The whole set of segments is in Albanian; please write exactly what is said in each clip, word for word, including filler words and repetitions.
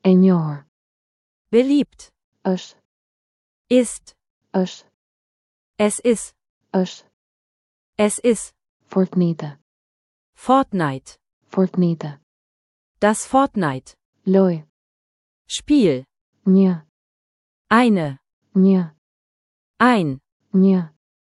E njohur. beliebt, Është. ist, Është. es ist, Është. es ist, Fortnite. Fortnite, Fortnite. das Fortnite, Loj. Spiel, Një. eine, Një. ein, Një.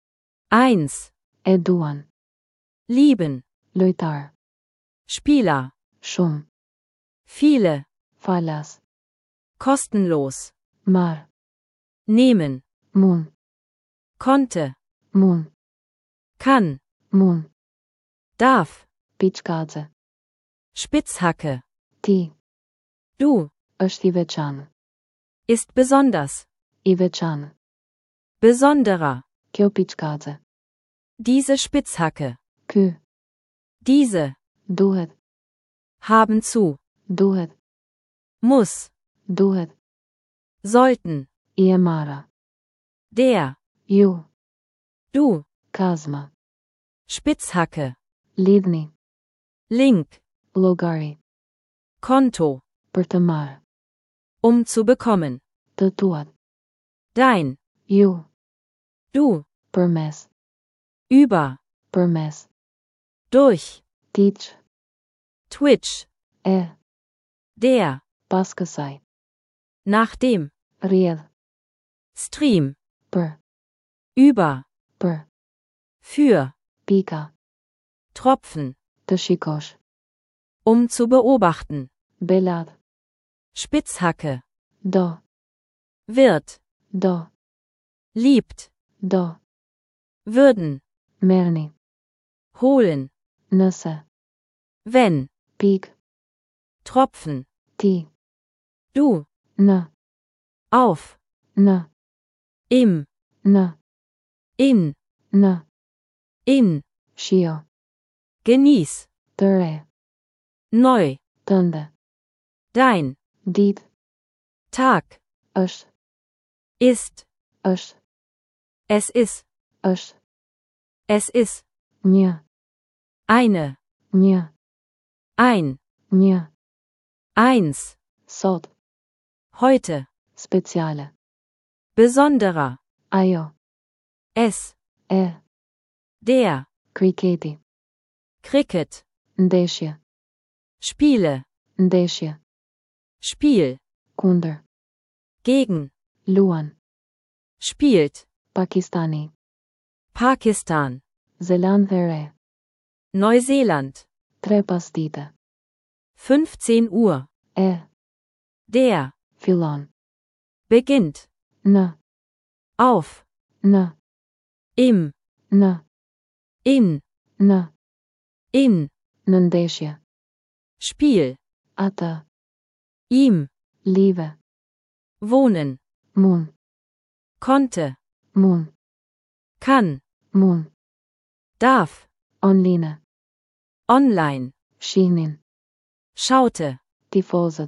eins, E duan. lieben, Lojtar. Spieler, Shumë. viele, Falas. kostenlos, Marr. nehmen, Mun. konnte, Mun. kann, Mun. darf, Piçkace. Spitzhacke, Ti. du, Është i veçanë. ist besonders, I veçanë. besonderer, Kjo piçkace. diese Spitzhacke, Ky. diese, Duhet. haben zu, Duhet. muss, Duhet. sollten, I e marra. der, Ju. du, Kazma. Spitzhacke, Lidhni. Link, Llogari. Konto, Për të marrë. um zu bekommen, Të tuat. dein, Ju. du, Përmes. über, Përmes. durch, Tiç. Twitch, E. der, Pas kësaj. nachdem, Rjedh. Stream, Për. über, Për. für, Pika. Tropfen, Të shikosh. um zu beobachten, Belad. Spitzhacke, Do. wird, Do. liebt, Do. würden, Merni. holen, Nëse. wenn, Pik. Tropfen, Ti. du, Në. auf, Në. im, Në. in, Në. in, Shio. genieß, Të re. neu, Tënde. dein, Dit. Tag, Është. ist, Është. es ist, Është. es ist, Një. eine, Një. ein, Një. eins, Sot. heute, Speciale. besonderer, Ajo. es, E. der, Kriketi. Cricket, Ndeshje. Spiele, Ndeshje. Spiel, Kundër. gegen, Luan. spielt, Pakistani. Pakistan, Zelandë e Re. Neuseeland, Tre pasdite. fünfzehn Uhr, E. der, Fillon. beginnt, Në. auf, Në. im, Në. in, Në. in, Në ndeshje. Spiel, Atë. ihm, Live. wohnen, Mun. konnte, Mun. kann, Mun. darf, Online. online, Shihnin. schaute, Tifozët.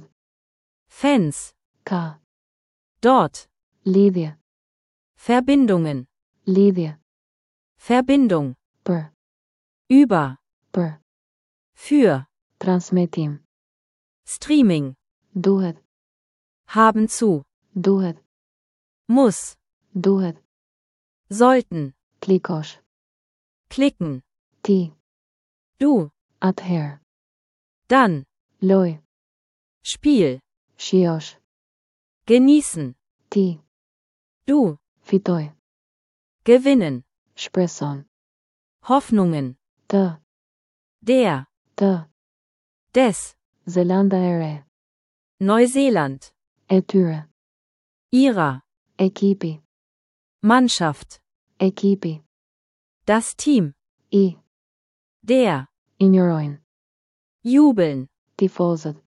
Fans, Ka. dort, Lidhje. Verbindungen, Lidhje. Verbindung, Për. über, Për. für, Transmetim. Streaming, Duhet. haben zu, Duhet. muss, Duhet. sollten, Klikosh. klicken, Ti. du, Atëherë. dann, Loj. Spiel, Shiosh. genießen, Ti. du, Fitoj. gewinnen, Shpreson. Hoffnungen, Të. der, Të. des, Zelanda e Re. Neuseeland, E tyre. ihrer, Ekipi. Mannschaft, Ekipi. das Team, I. der, Injorojnë. jubeln, Tifozët.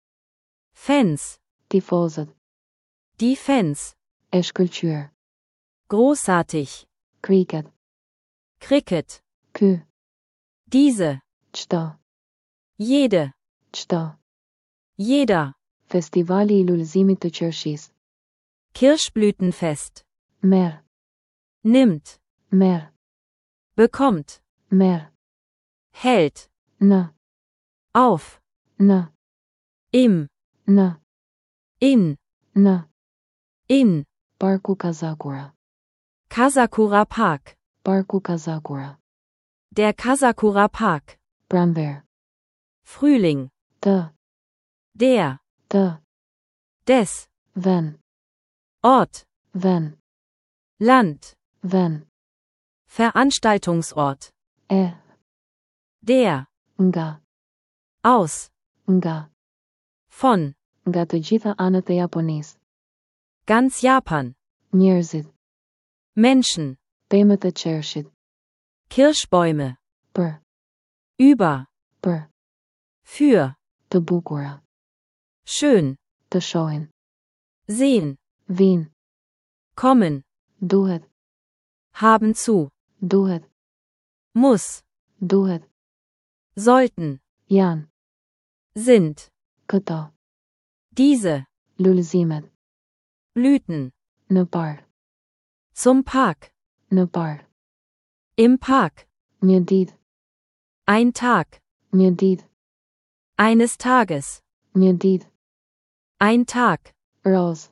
Fans, Tifozët. die Fans, E shkëlqyer. großartig, Kriket. Cricket, Ky. diese, Çto. jede, Çto. jeder, Festivali i Lulëzimit të Qershisë. Kirschblütenfest, Merr. nimmt, Merr. bekommt, Merr. hält, Në. auf, Në. im, Në. In. Në. In. Parku Kazakura. Kazakura Park. Parku Kazakura. Der Kazakura Park. Pranver. Frühling. Të. Der. Të. Des. Ven. Ort. Ven. Land. Ven. Veranstaltungsort. E. Der. Nga. Aus. Nga. Von. Nga të gjitha anët e Japonisë. Ganz Japan. Njerëzit. Menschen. Pemët e qershit. Kirschbäume. Për. Über. Për. Für. Të bukura. Schön. Të shohin. Sehen. Vin. Kommen. Duhet. Haben zu. Duhet. Muss. Duhet. Sollten. Janë. Sind. Këto. Diese. Lulëzimet. Blüten. Në park. Zum Park. Në park. Im Park. Një ditë. Ein Tag. Një ditë. Eines Tages. Një ditë. Ein Tag. Roz.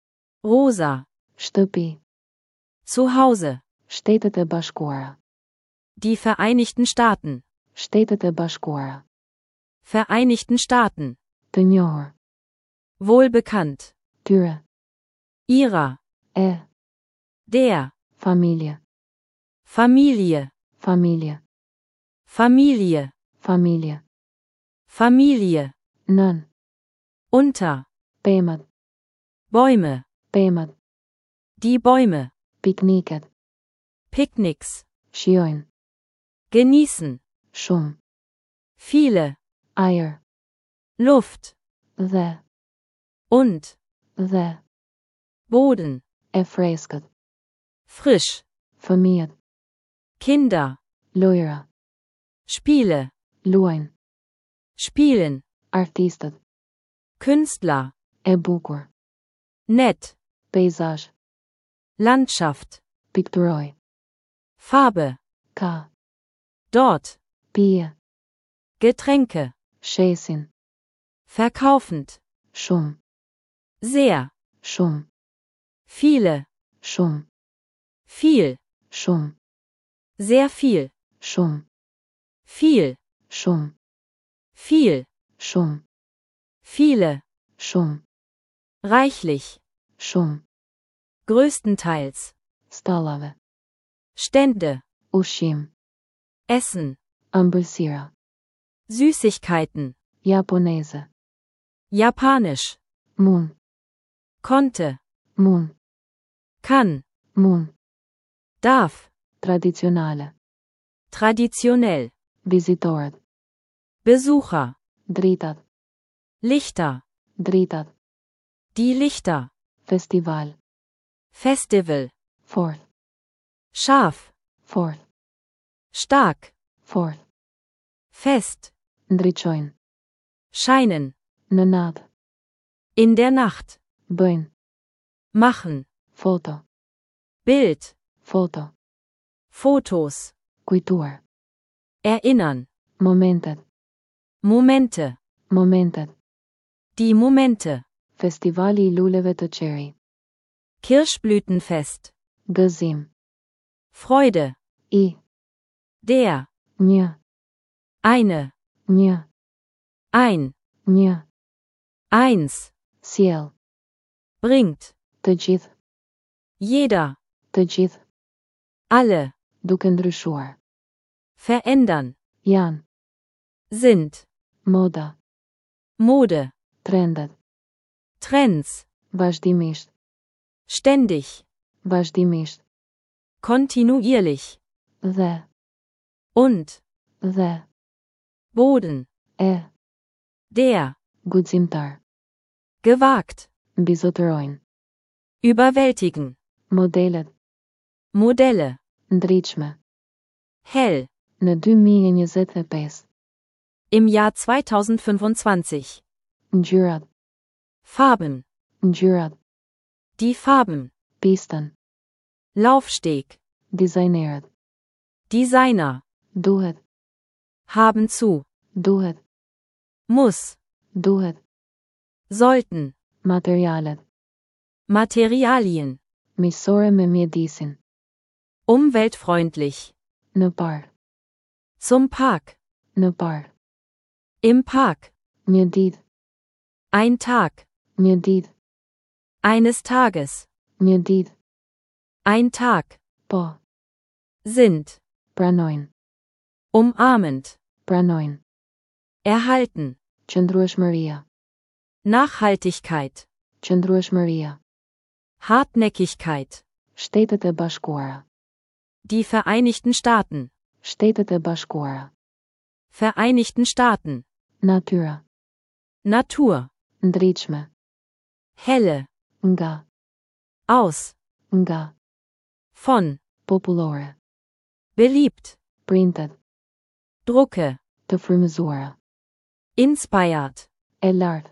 Rosa. Shtëpi. Zu Hause. Shtetet e Bashkuara. Die Vereinigten Staaten. Shtetet e Bashkuara. Vereinigten Staaten. Të njohur. Wohlbekannt. Tyre. Ihrer. E. Der. Familje. Familie. Familje. Familie. Familje. Familie. Nën. Unter. Pemët. Bäume. Pemët. Die Bäume. Pikniket. Picknicks. Shijojnë. Genießen. Shumë. Viele. Ajër. Luft. Dhe. Und. Dhe. Boden. E freskët. Frisch. Fëmijët. Kinder. Lojra. Spiele. Luajnë. Spielen. Artistët. Künstler. E bukur. Nett. Peizazh. Landschaft. Pikturoj. Farbe. Ka. Dort. Pije. Getränke. Shesin. Verkaufend. Shumë. Sehr. Shumë. Viele. Shumë. Viel. Shumë. Sehr viel. Shumë. Viel. Shumë. Viel. Shumë. Viele. Shumë. Reichlich. Shumë. Größtenteils. Stallave. Stände. Ushqim. Essen. Ëmbëlsira. Süßigkeiten. Japoneze. Japanisch. Mun. Konnte. Mun. Kann. Mun. Darf. Tradicionale. Traditionell. Vizitorët. Besucher. Dritat. Lichter. Dritat. Die Lichter. Festival. Festival. Fourth. Scharf. Fourth. Stark. Fourth. Fest. Ndriçojnë. Scheinen. Në natë. In der Nacht. Bëjnë. Machen. Foto. Bild. Foto. Fotos. Kujtuar. Erinnern. Momentet. Momente. Momentet. Die Momente. Festivali i luleve të qeri. Kirschblütenfest. Gëzim. Freude. I. Der. Një. Eine. Një. Ein. Një. Eins. Sjell. Bringt. Të gjithë. Jeder. Të gjithë. Alle. Duke ndryshuar. Verändern. Janë. Sind. Moda. Mode. Trendet. Trends. Vazhdimisht. Ständig. Vazhdimisht. Kontinuierlich. Dhe. Und. Dhe. Boden. E. Der. Guximtar. Gewagt. Mbizotërojnë. Überwältigen. Modelet. Modelle. Ndritshme. Hell. Në dy mijë e njëzet e pesë. Im Jahr zweitausendfünfundzwanzig. Ngjyrat. Farben. Ngjyrat. Die Farben. Pistën. Laufsteg. Dizajnerët. Designer. Duhet. Haben zu. Duhet. Muss. Duhet. Sollten. Materialet. Materialien. Miqësore me mjedisin. Umweltfreundlich. Në park. Zum Park. Në park. Im Park. Një ditë. Ein Tag. Një ditë. Eines Tages. Një ditë. Ein Tag. Po. Sind. Pranojnë. Umarmend. Pranojnë. Erhalten. Qëndrueshmëria. Nachhaltigkeit. Qëndrueshmëria. Hartnäckigkeit. Shtetet e Bashkuara. Die Vereinigten Staaten. Shtetet e Bashkuara. Vereinigten Staaten. Natyra. Natur. Ndritshme. Helle. Nga. Aus. Nga. Von. Popullore. Beliebt. Printet. Drucke. Të frymëzuara. Inspired. E lartë.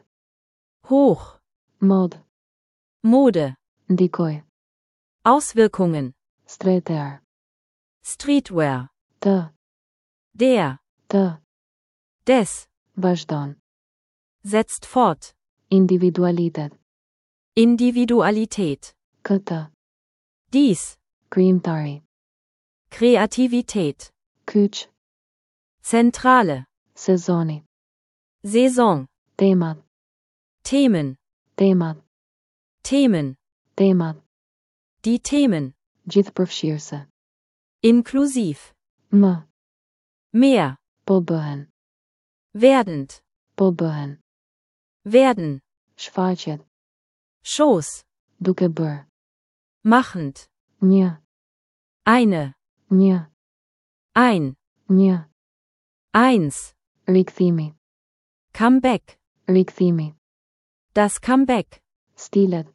Hoch. Mod. Mode. Ndikoj. Auswirkungen. Stretar. Streetwear. Të. Der. Të. Des. Vazhdon. Setzt fort. Individualitet. Individualität. Këtë. Dies. Krijimtari. Kreativität. Kyç. Zentrale. Sezoni. Saison. Temat. Themen. Temat. Themen. Temat. Die Themen. Gjithëpërfshirëse. Inklusiv. Më. Mehr. Po bëhen. Werdend. Po bëhen. Werden. Shfaqet. Schoß. Duke bërë. Machend. Një. Eine. Një. Ein. Një. Eins. Rikthimi. Comeback. Rikthimi. Das Comeback. Stilet.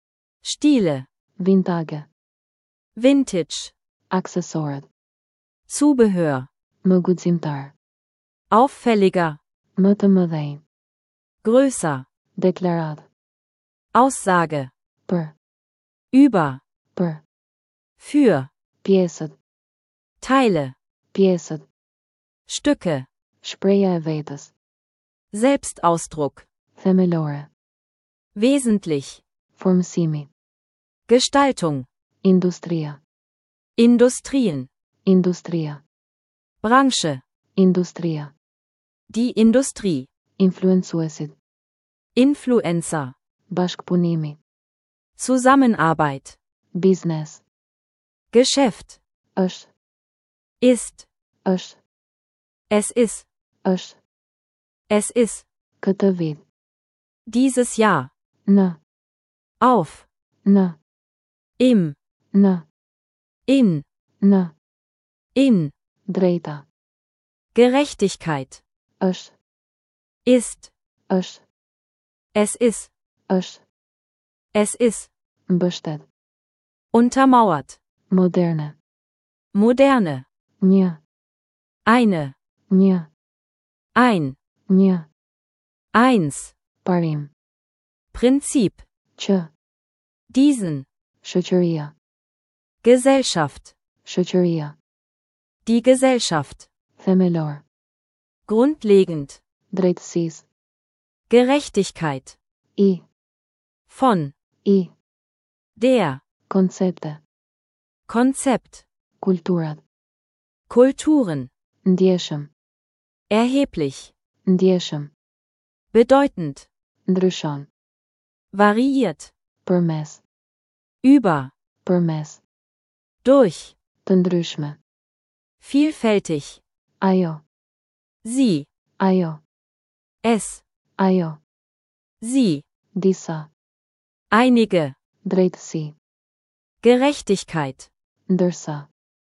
Stile. Vintage. Vintage. Aksesoret. Zubehör. Më guximtar. Auffälliger. Më të mëdhenj. Größer. Deklarat. Aussage. Për. Über. Për. Für. Pjesët. Teile. Pjesët. Stücke. Shpreja e vetës. Selbstausdruck. Themelore. Wesentlich. Formësimi. Gestaltung. Industria. Industrien. Industria. Branche. Industria. Die Industrie. Influencuesit. Influencer. Bashkëpunimi. Zusammenarbeit. Biznes. Geschäft. Është. Ist. Është. Es ist. Është. Es ist. Këtë vit. Dieses Jahr. Në. Auf. Në. Im. Në. In. Në. In. Drejta. Gerechtigkeit. Është. Ist. Është. Es ist. Është. Es ist. Mbështet. Untermauert. Moderne. Moderne. Një. Eine. Një. Ein. Një. Eins. Parim. Prinzip. Që. Diesen. Shoqëria. Gesellschaft. Shoqëria. Die Gesellschaft. Themelor. Grundlegend. Drejtësisë. Gerechtigkeit. I. Von. I. Der. Koncepte. Konzept. Kulturat. Kulturen. Ndjeshëm. Erheblich. Ndjeshëm. Bedeutend. Ndryshon. Variiert. Përmes. Über. Përmes. Durch. Të ndryshme. Vielfältig. Ajo. Sie. Ajo. Es. Ajo. Sie. Disa. Einige. Drejtësi. Gerechtigkeit. Ndërsa.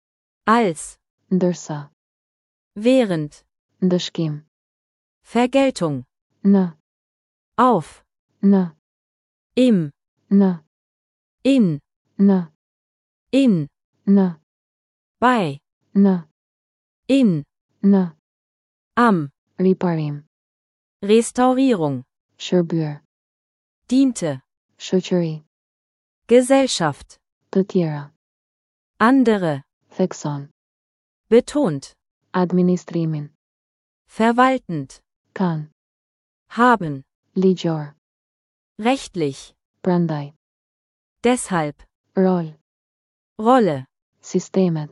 Als. Ndërsa. Während. Ndëshkim. Vergeltung. Në. Auf. Në. Im. Në. In. Në. In. Në. Bei. Në. In. Në. Am. Riparim. Restaurierung. Shërbyer. Diente. Shoqëri. Gesellschaft. Të tjera. Andere. Thekson. Betont. Administrimin. Verwaltend. Kan. Haben. Ligjor. Rechtlich. Prandaj. Deshalb. Rol. Rolle. Sistemet.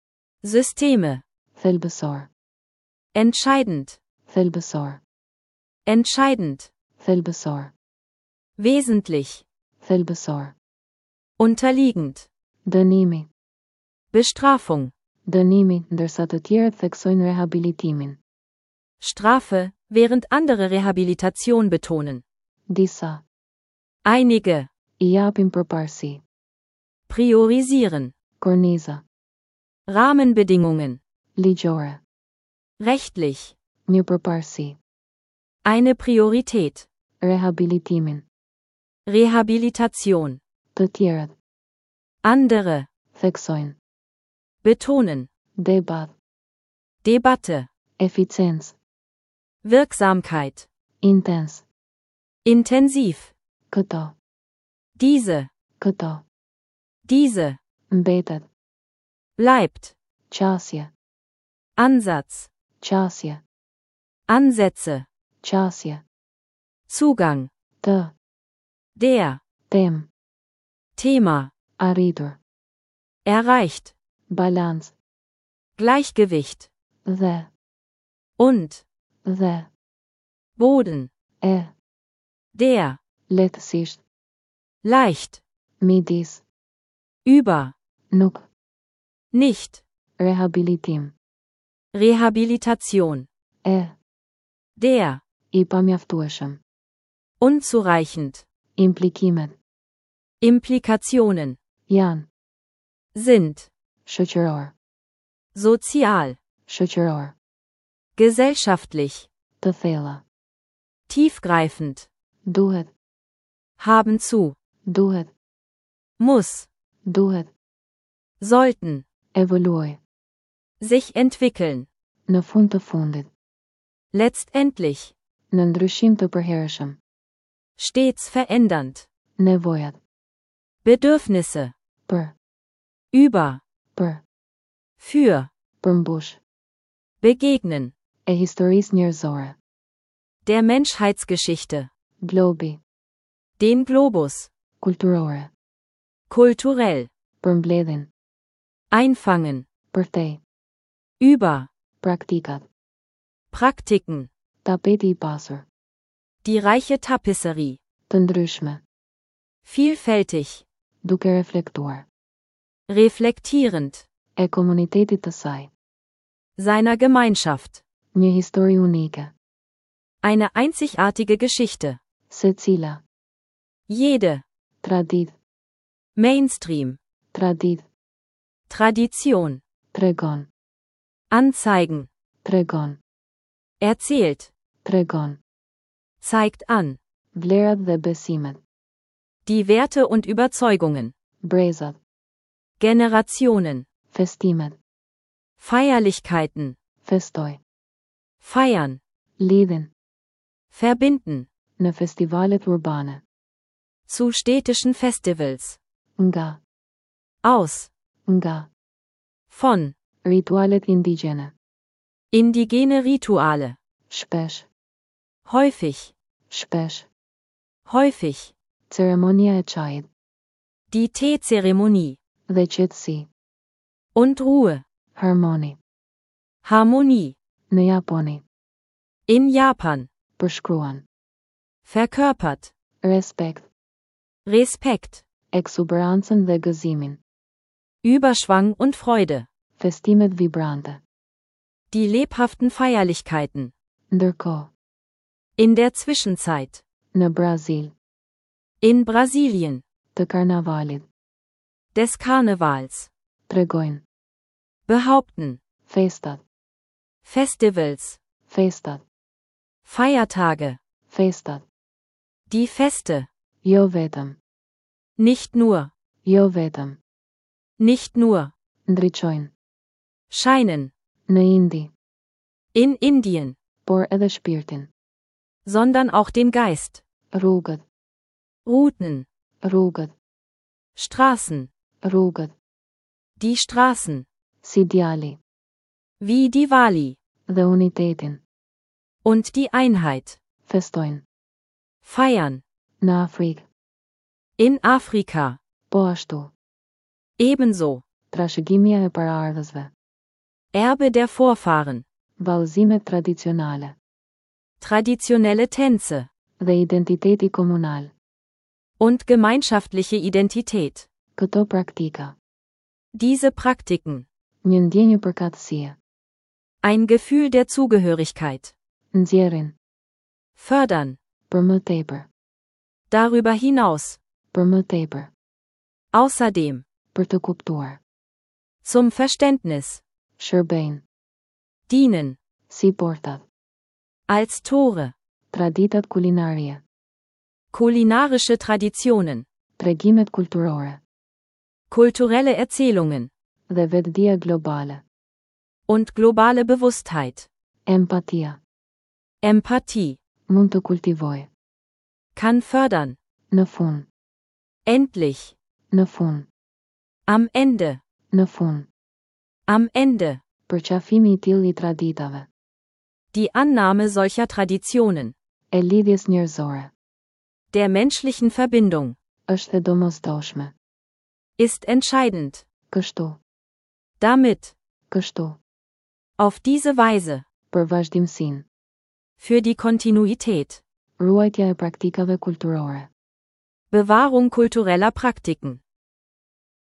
Systeme. Thelbësor. Entscheidend. Thelbësor. Entscheidend. Thelbësor. Wesentlich. Thelbësor. Unterliegend. Dënimi. Bestrafung. Dënimi, ndërsa të tjerët theksojnë rehabilitimin. Strafe, während andere Rehabilitation betonen. Disa. Einige. I japin përparësi. Priorisieren. Korniza. Rahmenbedingungen. Ligjore. Rechtlich. Mirëpërparësi. Eine Priorität. Rehabilitimin. Rehabilitation. Të tjerët. Andere. Theksojnë. Betonen. Debat. Debatte. Eficiencë. Wirksamkeit. Intens. Intensiv. Këto. Diese. Këto. Diese. Mbetet. Bleibt. Qasje. Ansatz. Qasje. Ansätze. Qasje. Zugang. Të. Der. Tem. Thema. Arritur. Erreicht. Balans. Gleichgewicht. Dhe. Und. Dhe. Boden. E. Der. Lehtësisht. Leicht. Midis. Über. Nuk. Nicht. Rehabilitim. Rehabilitation. E. Der. I pamjaftueshëm. Unzureichend. Implikimet. Implikationen. Janë. Sind. Shoqëror. Sozial. Shoqëror. Gesellschaftlich. Të thella. Tiefgreifend. Duhet. Haben zu. Duhet. Muss. Duhet. Sollten. Evoluoj. Sich entwickeln. Në fund të fundit. Letztendlich. Në ndryshim të përhershëm. Stets verändernd. Nevojat. Bedürfnisse. Për. Über. Për. Für. Përmbush. Begegnen. E historisë njerëzore. Der Menschheitsgeschichte. Globi. Den Globus. Kulturore. Kulturell. Përmbledhin. Einfangen. Përtej. Über. Praktikat. Praktiken. Tapeti I pasur. Die reiche Tapisserie. Të ndryshme. Vielfältig. Duke reflektuar. Reflektierend. E komunitetit të saj. Seiner Gemeinschaft. Një histori unike. Eine einzigartige Geschichte. Secila. Jede. Tradit. Mainstream. Tradit. Tradition. Tregon. Anzeigen. Tregon. Erzählt. Tregon. Zeigt an. Vlerat dhe besimet. Die Werte und Überzeugungen. Brezat. Generationen. Festimet. Feierlichkeiten. Festoj. Feiern. Lidhin. Verbinden. Në festivalet urbane. Zu städtischen Festivals. Nga. Aus. Nga. Von. Ritualet indigjene. Indigene Rituale. Shpesh. Häufig. Shpesh. Häufig. Ceremonia e çajit. Die Teezeremonie. Dhe qetësi. Und Ruhe. Harmoni. Harmonie. Në Japoni. In Japan. Përshkruan. Verkörpert. Respekt. Respekt. Eksuberancën dhe gëzimin. Überschwang und Freude. Festimet vibrante. Die lebhaften Feierlichkeiten. Ndërkohë. In der Zwischenzeit. Në Brazil. In Brasilien. Të karnavalit. Des Karnevals. Tregojnë. Behaupten. Festat. Festivals. Festat. Feiertage. Festat. Die Feste. Jo vetëm. Nicht nur. Jo vetëm. Nicht nur. Ndriçojnë. Scheinen. Në Indi. In Indien. Por edhe shpirtin. Sondern auch den Geist. Rrugët. Routen. Rrugët. Straßen. Rrugët. Die Straßen. Si djali. Wie die Wali. Dhe unitetin. Und die Einheit. Festojnë. Feiern. Në Afrikë. In Afrika. Po ashtu. Ebenso. Trashëgimia e paraardhësve. Erbe der Vorfahren. Vallëzimet tradicionale. Traditionelle Tänze. Dhe identiteti komunal. Und gemeinschaftliche Identität. Këto praktika. Diese Praktiken. Një ndjenjë përkatësie. Ein Gefühl der Zugehörigkeit. Nxjerrin. Fördern. Për më tepër. Darüber hinaus. Për më tepër. Außerdem. Për të kuptuar. Zum Verständnis. Shërbejnë. Dienen. Si portat. Als Tore. Traditat kulinarie. Kulinarische Traditionen. Tregimet kulturore. Kulturelle Erzählungen. Dhe vetdia globale. Und globale Bewusstheit. Empatia. Empathie. Mund të kultivoj. Kann fördern. Në fund. Endlich. Në fund. Am Ende. Në fund. Am Ende. Përqafimi i tillë i traditave. Die Annahme solcher Traditionen. E lidhjes njerëzore. Der menschlichen Verbindung. Është e domosdoshme. Ist entscheidend. Kështu. Damit. Kështu. Auf diese Weise. Për vazhdimsinë. Für die Kontinuität. Ruajtja e praktikave kulturore. Bewahrung kultureller Praktiken.